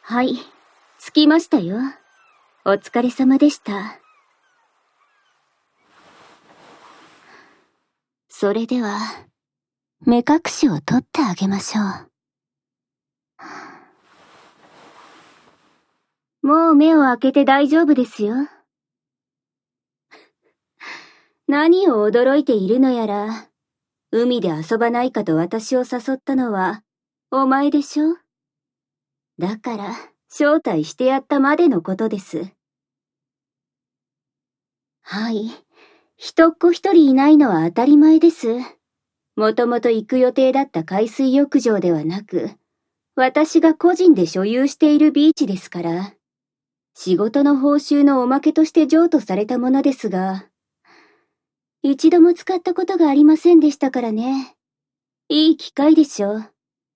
はい、着きましたよ。お疲れ様でした。それでは、目隠しを取ってあげましょう。もう目を開けて大丈夫ですよ。何を驚いているのやら、海で遊ばないかと私を誘ったのは、お前でしょ？だから、招待してやったまでのことです。はい。一っ子一人いないのは当たり前です。もともと行く予定だった海水浴場ではなく、私が個人で所有しているビーチですから、仕事の報酬のおまけとして譲渡されたものですが、一度も使ったことがありませんでしたからね。いい機会でしょう。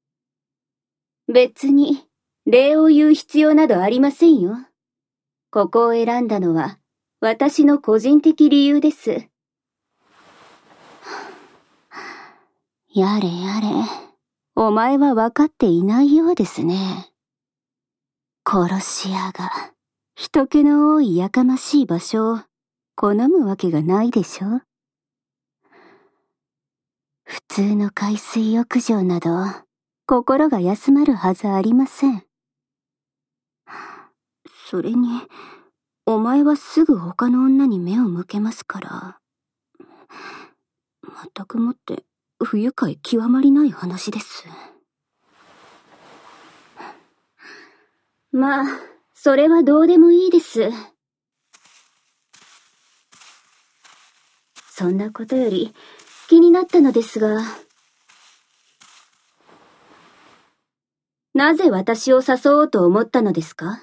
別に、礼を言う必要などありませんよ。ここを選んだのは、私の個人的理由です。やれやれ、お前は分かっていないようですね。殺し屋が、人気の多いやかましい場所を好むわけがないでしょ。普通の海水浴場など、心が休まるはずありません。それに、お前はすぐ他の女に目を向けますから。まったくもって不愉快極まりない話です。まあ、それはどうでもいいです。そんなことより気になったのですが、なぜ私を誘おうと思ったのですか？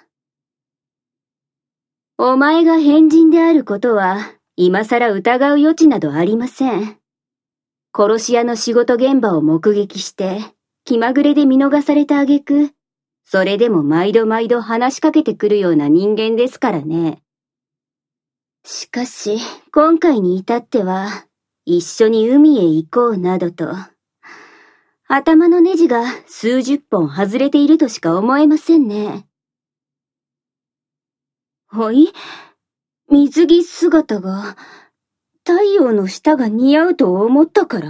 お前が変人であることは、今更疑う余地などありません。殺し屋の仕事現場を目撃して、気まぐれで見逃された挙句、それでも毎度毎度話しかけてくるような人間ですからね。しかし、今回に至っては、一緒に海へ行こうなどと、頭のネジが数十本外れているとしか思えませんね。はい？水着姿が、太陽の下が似合うと思ったから？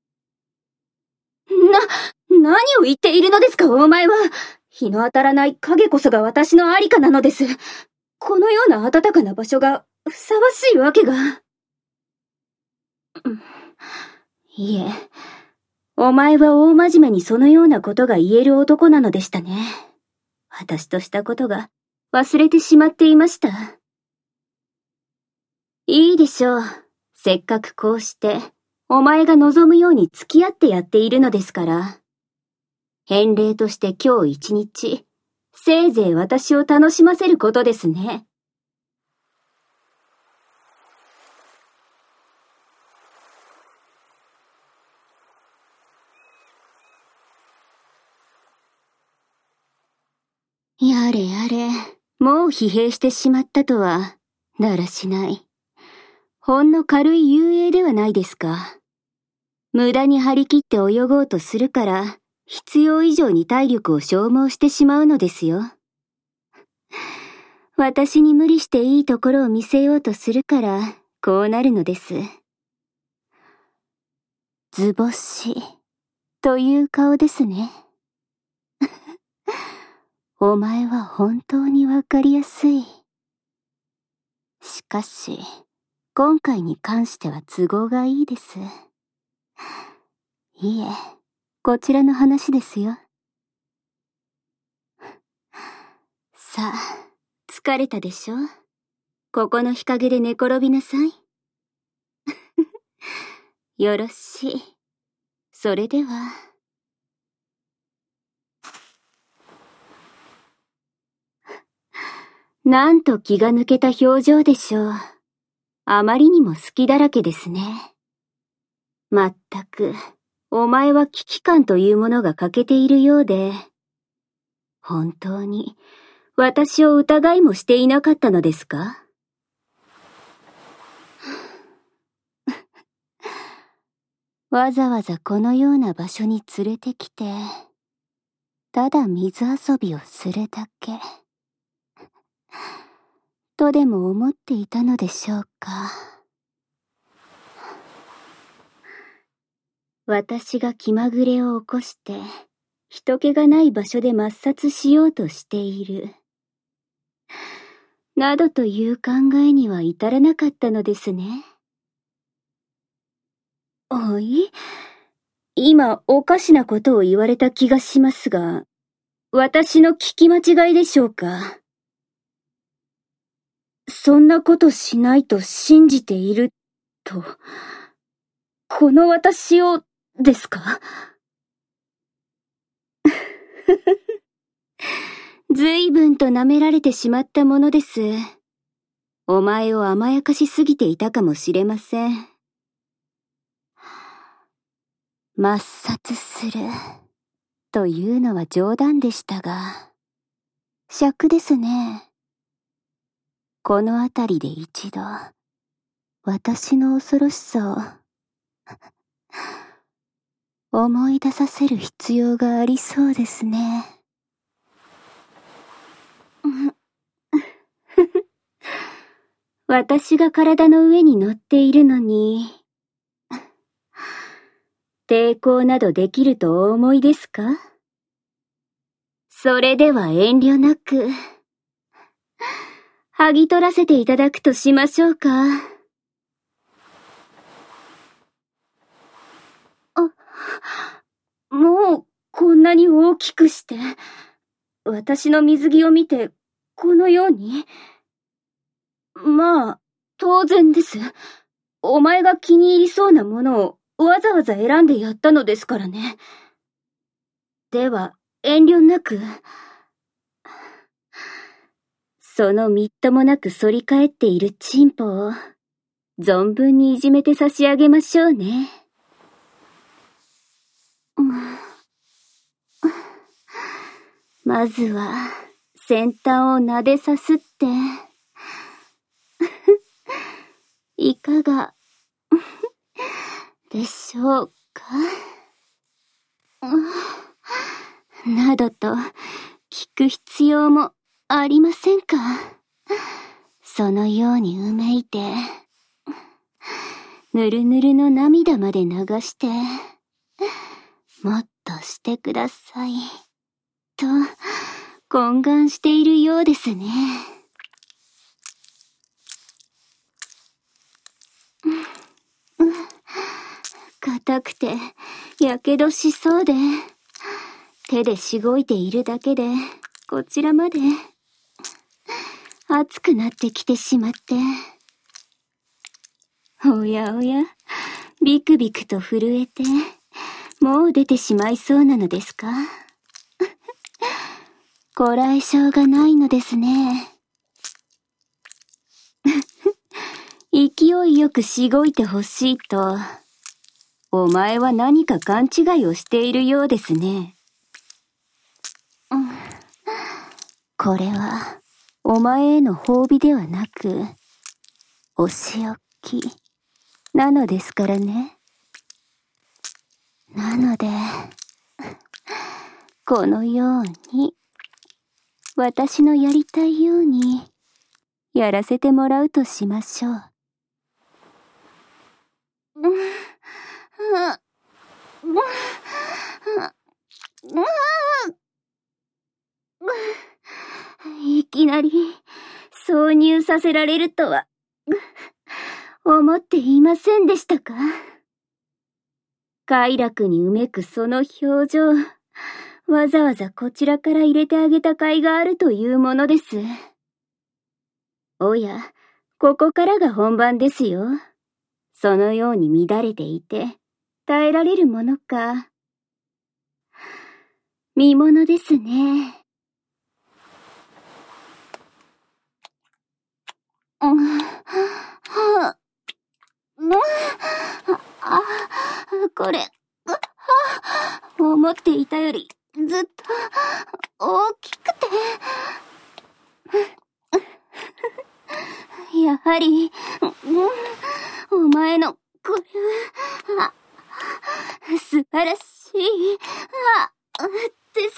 何を言っているのですか、お前は。日の当たらない影こそが私のありかなのです。このような暖かな場所がふさわしいわけが。いえ、お前は大真面目にそのようなことが言える男なのでしたね。私としたことが忘れてしまっていました。いいでしょう。せっかくこうして、お前が望むように付き合ってやっているのですから。返礼として今日一日、せいぜい私を楽しませることですね。やれやれ、もう疲弊してしまったとは、だらしない。ほんの軽い遊泳ではないですか。無駄に張り切って泳ごうとするから、必要以上に体力を消耗してしまうのですよ。私に無理していいところを見せようとするから、こうなるのです。図星、という顔ですね。お前は本当にわかりやすい。しかし、今回に関しては都合がいいです。いえ、こちらの話ですよ。さあ、疲れたでしょ？ここの日陰で寝転びなさい。よろしい。それでは。なんと気が抜けた表情でしょう。あまりにも好きだらけですね。まったく、お前は危機感というものが欠けているようで、本当に私を疑いもしていなかったのですか？わざわざこのような場所に連れてきて、 ただ水遊びをするだけ。とでも思っていたのでしょうか。私が気まぐれを起こして、人気がない場所で抹殺しようとしている。などという考えには至らなかったのですね。おい？今おかしなことを言われた気がしますが、私の聞き間違いでしょうか。そんなことしないと信じていると、この私をですか？ずいぶんと舐められてしまったものです。お前を甘やかしすぎていたかもしれません。抹殺するというのは冗談でしたが、尺ですね。このあたりで一度、私の恐ろしさを思い出させる必要がありそうですね。私が体の上に乗っているのに、抵抗などできるとお思いですか？それでは遠慮なく、剥ぎ取らせていただくとしましょうか。もうこんなに大きくして、私の水着を見て、このように。まあ、当然です。お前が気に入りそうなものをわざわざ選んでやったのですからね。では、遠慮なく。そのみっともなく反り返っているチンポを、存分にいじめて差し上げましょうね。まずは、先端を撫でさすって。いかが、でしょうか。などと、聞く必要もありませんか。そのようにうめいて、ぬるぬるの涙まで流して、もっとしてください。と、懇願しているようですね。硬くて、やけどしそうで、手でしごいているだけで、こちらまで、熱くなってきてしまって。おやおや、ビクビクと震えて、もう出てしまいそうなのですか？こらえ性がないのですね。勢いよくしごいてほしいと、お前は何か勘違いをしているようですね。これは、お前への褒美ではなく、お仕置き、なのですからね。なので、このように、私のやりたいように、やらせてもらうとしましょう。いきなり、挿入させられるとは、思っていませんでしたか？快楽にうめくその表情、わざわざこちらから入れてあげた甲斐があるというものです。おや、ここからが本番ですよ。そのように乱れていて、耐えられるものか。見ものですね。これ、思っていたよりずっと大きくて。やはり、お前のこれは、素晴らしい。 です。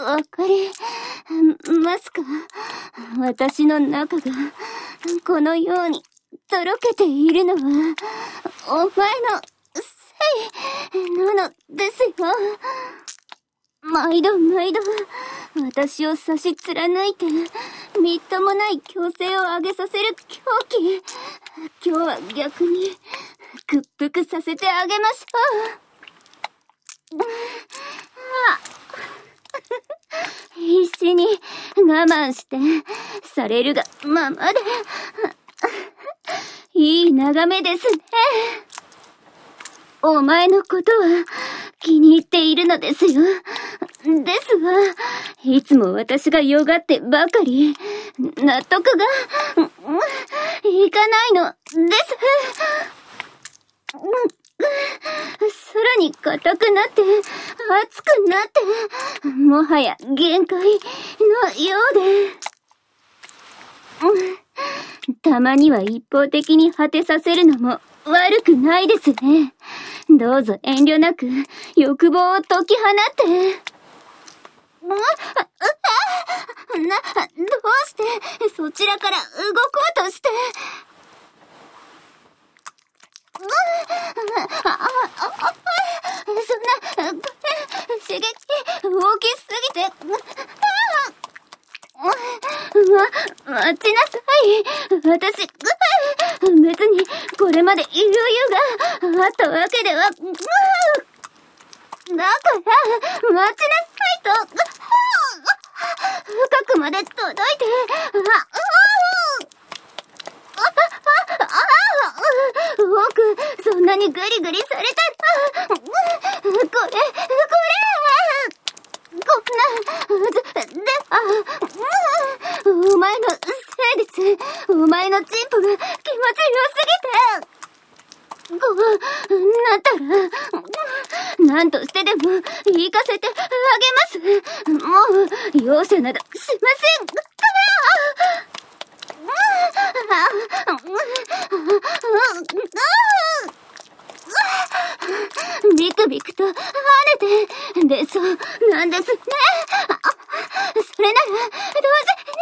わかりますか？私の中がこのようにとろけているのはお前のせいなのですよ。毎度毎度私を差し貫いてみっともない強制を上げさせる狂気。今日は逆に屈服させてあげましょう。必死に我慢してされるがままでいい眺めですね。お前のことは気に入っているのですよ。ですが、いつも私がよがってばかり納得がいかないのです。さらに硬くなって熱くなってもはや限界のようで、たまには一方的に果てさせるのも悪くないですね。どうぞ遠慮なく欲望を解き放って。どうしてそちらから動こうとして。そんな、刺激大きすぎて。待ちなさい。私、別にこれまで余裕があったわけでは。だから、待ちなさいと。深くまで届いて。僕、そんなにグリグリされたら。これ。お前の生理痛、お前のチンポが気持ちよすぎて。こうなったら、何としてでも行かせてあげます。もう、容赦などしません。ビクビクと跳ねて出そうなんですね。それなら同時に。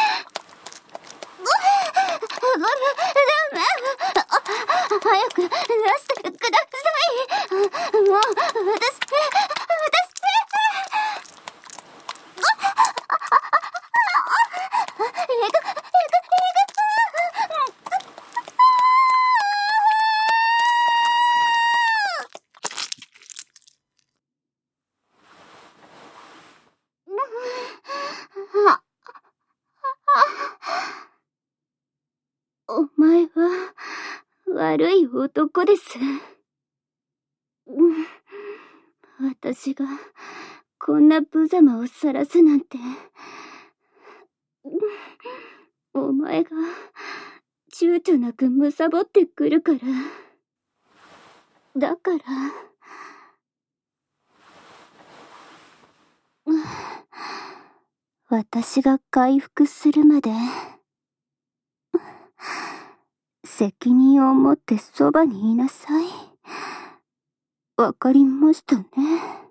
早く出してください。もう私お前は悪い男です。私がこんな無様を晒すなんて。お前が躊躇なく貪ってくるから。だから。私が回復するまで責任を持ってそばにいなさい。わかりましたね。